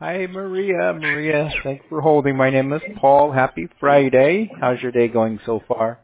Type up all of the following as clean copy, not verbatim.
Hi, Maria. Maria, thanks for holding. My name is Paul. Happy Friday. How's your day going so far?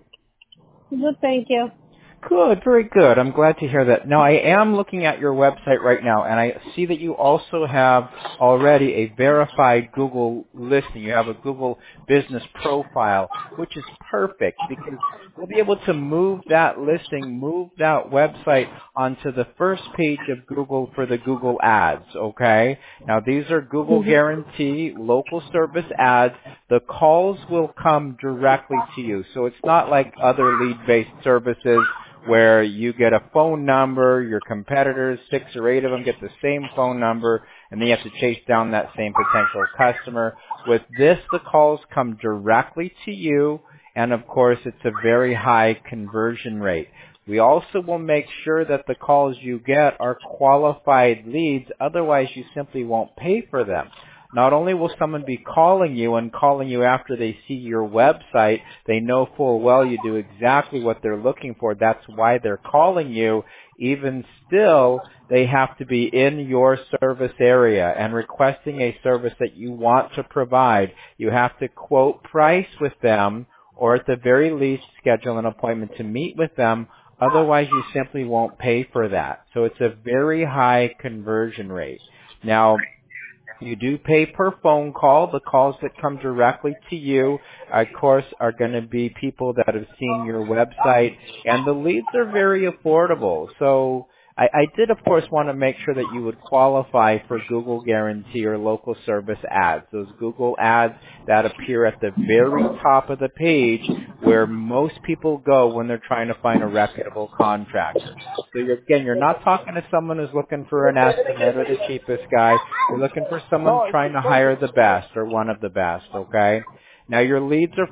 Good, thank you. Good, very good. I'm glad to hear that. Now, I am looking at your website right now, and I see that you also have already a verified Google listing. You have a Google business profile, which is perfect because we'll be able to move that listing, move that website onto the first page of Google for the Google ads, okay? Now, these are Google Guarantee local service ads. The calls will come directly to you, so it's not like other lead-based services where you get a phone number, your competitors, 6 or 8 of them get the same phone number, and then you have to chase down that same potential customer. With this, the calls come directly to you, and of course, it's a very high conversion rate. We also will make sure that the calls you get are qualified leads, otherwise you simply won't pay for them. Not only will someone be calling you and calling you after they see your website, they know full well you do exactly what they're looking for. That's why they're calling you. Even still, they have to be in your service area and requesting a service that you want to provide. You have to quote price with them, or at the very least schedule an appointment to meet with them. Otherwise, you simply won't pay for that. So it's a very high conversion rate. Now, you do pay per phone call. The calls that come directly to you, of course, are going to be people that have seen your website, and the leads are very affordable. So I did, of course, want to make sure that you would qualify for Google Guarantee or local service ads, those Google ads that appear at the very top of the page where most people go when they're trying to find a reputable contractor. So you're not talking to someone who's looking for an estimate or the cheapest guy. You're looking for someone trying to hire the best or one of the best, okay? Now your leads are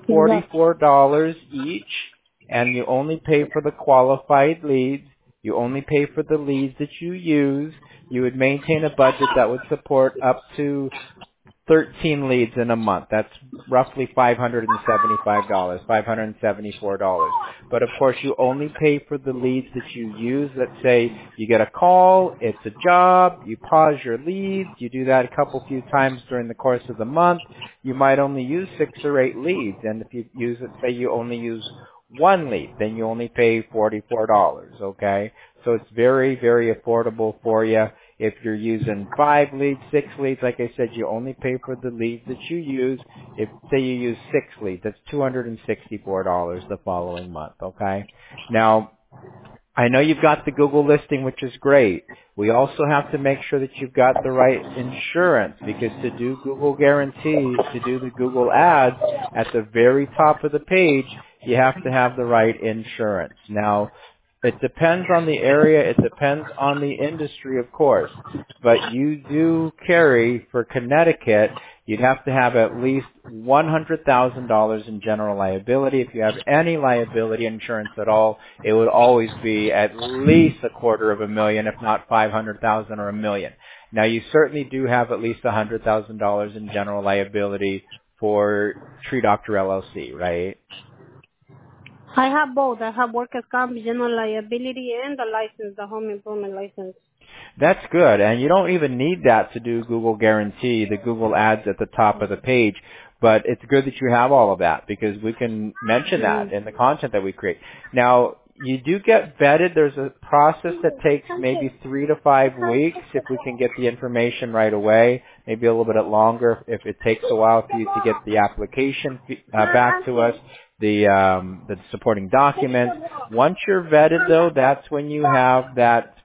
$44 each, and you only pay for the qualified leads. You only pay for the leads that you use. You would maintain a budget that would support up to 13 leads in a month. That's roughly $575, $574. But of course, you only pay for the leads that you use. Let's say you get a call, it's a job, you pause your leads, you do that a few times during the course of the month. You might only use 6 or 8 leads. And if you use it, say you only use 1 lead, then you only pay $44, okay? So it's very, very affordable for you. If you're using 5 leads, 6 leads, like I said, you only pay for the leads that you use. If, say you use 6 leads, that's $264 the following month, okay? Now, I know you've got the Google listing, which is great. We also have to make sure that you've got the right insurance, because to do Google Guarantee, to do the Google ads at the very top of the page, you have to have the right insurance. Now, it depends on the area. It depends on the industry, of course. But you do carry, for Connecticut, you'd have to have at least $100,000 in general liability. If you have any liability insurance at all, it would always be at least $250,000, if not $500,000 or $1 million. Now, you certainly do have at least $100,000 in general liability for Tree Doctor LLC, right? I have both. I have workers' comp, general liability, and the license, the home improvement license. That's good. And you don't even need that to do Google Guarantee, the Google ads at the top of the page. But it's good that you have all of that, because we can mention that in the content that we create. Now, you do get vetted. There's a process that takes maybe 3 to 5 weeks if we can get the information right away, maybe a little bit longer if it takes a while for you to get the application back to us, the supporting documents. Once you're vetted, though, that's when you have that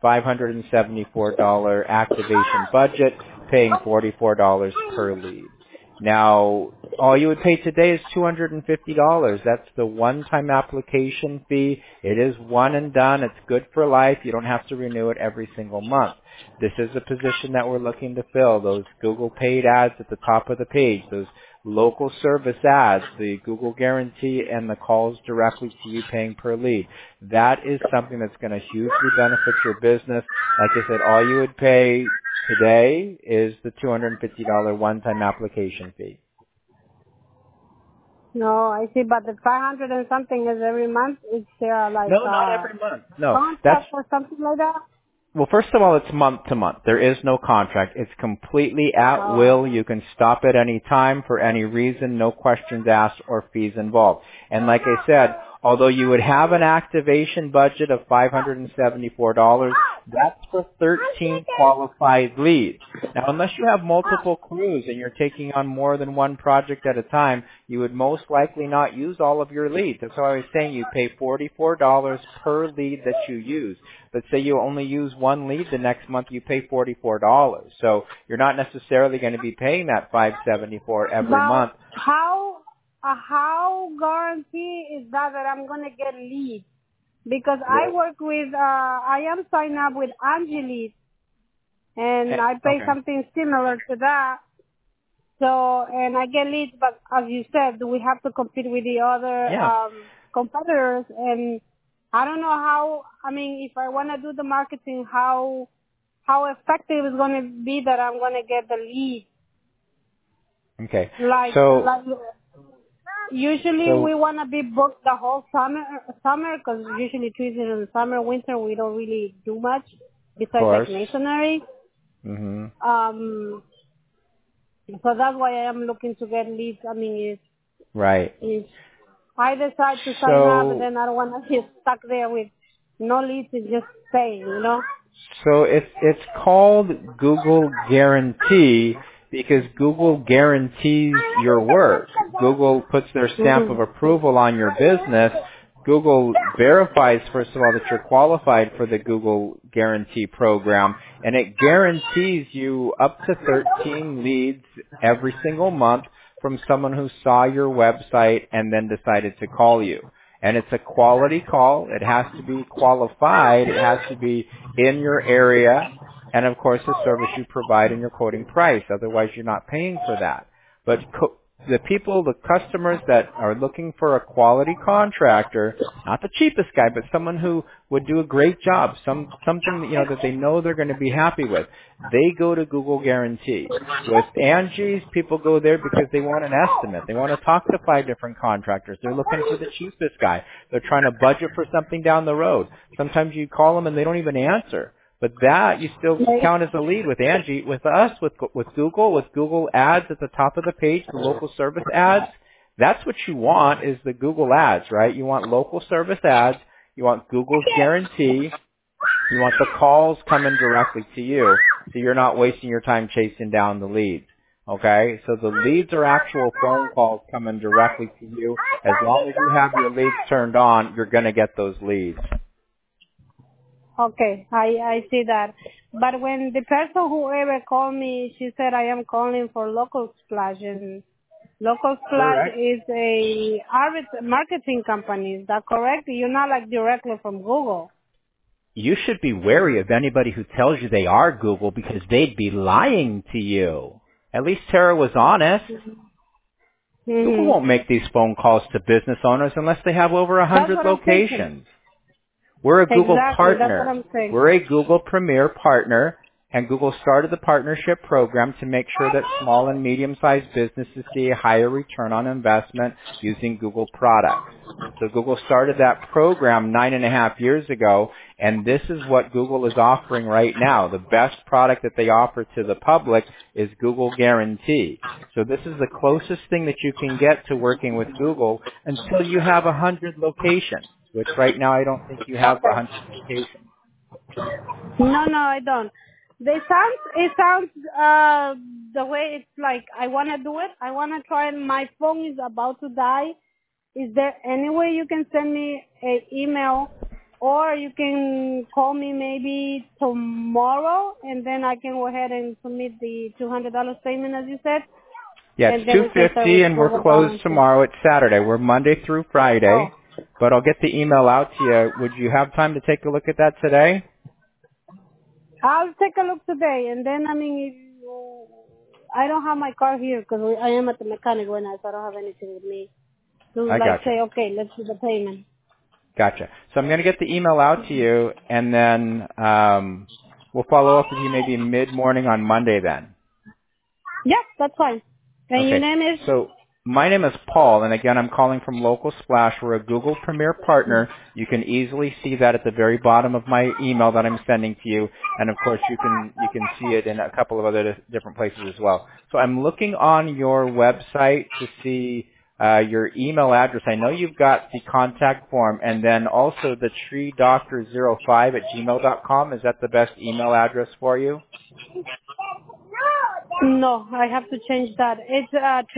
$574 activation budget, paying $44 per lead. Now, all you would pay today is $250. That's the one-time application fee. It is one and done. It's good for life. You don't have to renew it every single month. This is a position that we're looking to fill, those Google paid ads at the top of the page, those local service ads, the Google Guarantee, and the calls directly to you paying per lead. That is something that's going to hugely benefit your business. Like I said, all you would pay today is the $250 one-time application fee. No, I see, but the 500 and something is every month. It's like No, not every month. No, contract or something like that. Well, first of all, it's month to month. There is no contract. It's completely at will. You can stop at any time for any reason, no questions asked or fees involved. And like I said, although you would have an activation budget of $574, that's for 13 qualified leads. Now, unless you have multiple crews and you're taking on more than one project at a time, you would most likely not use all of your leads. That's why I was saying you pay $44 per lead that you use. But say you only use one lead the next month, you pay $44. So you're not necessarily going to be paying that $574 every month. How guarantee is that I'm going to get leads? Because I work with, I am signed up with Angie Leads, and I pay something similar to that. So, and I get leads, but as you said, we have to compete with the other competitors, and I don't know how, I mean, if I want to do the marketing, how effective it's going to be that I'm going to get the lead. Okay. Usually we want to be booked the whole summer, because usually Tuesdays in the summer, winter, we don't really do much besides like masonry. So that's why I am looking to get leads. I mean, if I decide to sign up, then I don't want to get stuck there with no leads and just staying, you know? So it's called Google Guarantee because Google guarantees your work. Google puts their stamp of approval on your business. Google verifies, first of all, that you're qualified for the Google Guarantee program, and it guarantees you up to 13 leads every single month from someone who saw your website and then decided to call you. And it's a quality call. It has to be qualified. It has to be in your area. And, of course, the service you provide and your quoting price. Otherwise, you're not paying for that. But the people, the customers that are looking for a quality contractor, not the cheapest guy, but someone who would do a great job, something that they know they're going to be happy with, they go to Google Guarantee. With Angie's, people go there because they want an estimate. They want to talk to 5 different contractors. They're looking for the cheapest guy. They're trying to budget for something down the road. Sometimes you call them and they don't even answer. But that, you still count as a lead with Angie. With us, with Google ads at the top of the page, the local service ads, that's what you want is the Google ads, right? You want local service ads. You want Google's guarantee. You want the calls coming directly to you, so you're not wasting your time chasing down the leads. Okay? So the leads are actual phone calls coming directly to you. As long as you have your leads turned on, you're going to get those leads. Okay, I see that. But when the person whoever called me, she said I am calling for Local Splash, and Local Splash is a marketing company. Is that correct? You're not like directly from Google. You should be wary of anybody who tells you they are Google because they'd be lying to you. At least Tara was honest. Google won't make these phone calls to business owners unless they have over 100 locations. We're a Google partner. That's what I'm saying. We're a Google Premier partner, and Google started the partnership program to make sure that small and medium-sized businesses see a higher return on investment using Google products. So Google started that program 9.5 years ago, and this is what Google is offering right now. The best product that they offer to the public is Google Guarantee. So this is the closest thing that you can get to working with Google until you have 100 locations. Which right now I don't think you have 100 locations. No, I don't. It sounds the way it's like I want to do it. I want to try, and my phone is about to die. Is there any way you can send me an email, or you can call me maybe tomorrow, and then I can go ahead and submit the $200 payment as you said? Yeah, it's $250, and we're closed tomorrow. It's Saturday. We're Monday through Friday. But I'll get the email out to you. Would you have time to take a look at that today? I'll take a look today, and then, I mean, I don't have my car here because I am at the mechanic right now, so I don't have anything with me. So say, okay, let's do the payment. Gotcha. So I'm going to get the email out to you, and then we'll follow up with you maybe mid-morning on Monday then. Yeah, that's fine. And your name is? So My name is Paul, and again, I'm calling from Local Splash. We're a Google Premier partner. You can easily see that at the very bottom of my email that I'm sending to you, and of course, you can see it in a couple of other different places as well. So I'm looking on your website to see your email address. I know you've got the contact form, and then also the treedoctor05@gmail.com. Is that the best email address for you? No, I have to change that. It's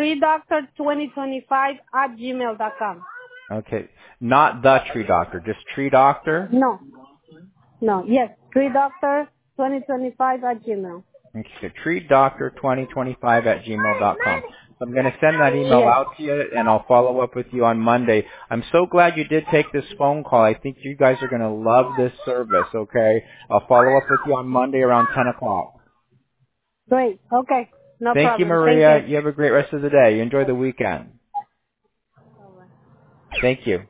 treedoctor2025@gmail.com. Okay, not the Tree Doctor, just Tree Doctor. No, yes, treedoctor2025@gmail. Okay, treedoctor2025@gmail.com. So I'm going to send that email Yes. out to you, and I'll follow up with you on Monday. I'm so glad you did take this phone call. I think you guys are going to love this service, okay? I'll follow up with you on Monday around 10 o'clock. Great. Okay. No Thank you, problem. Maria. Thank You have a great rest of the day. You enjoy the weekend. Thank you.